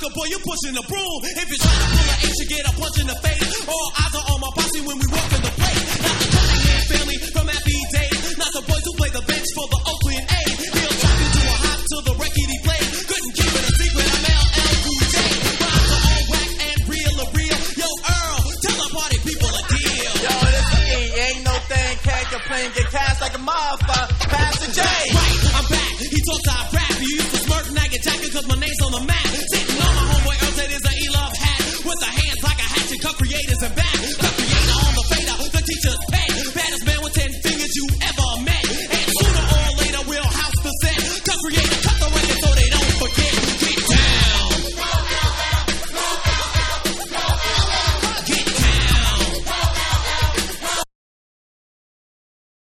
sucker boy, you pushing the broom. If you try to pull an H, you get a punch in the face. All eyes are on my posse when we walk in the place. Not the Cunningham family from happy days. Not the boys who play the bench for the Oakland A. He'll drop you to a hop to the record he played. Couldn't keep it a secret, I'm LL Cool J. Rhymes are all whack and real are real. Yo, Earl, tell the party people a deal. Yo, this is E, ain't no thing, can't complain, get cast like a motherfucker. Pastor J. Right, I'm back. He talks I rap. He used to smirk, nag and jacket cause my name's on the map.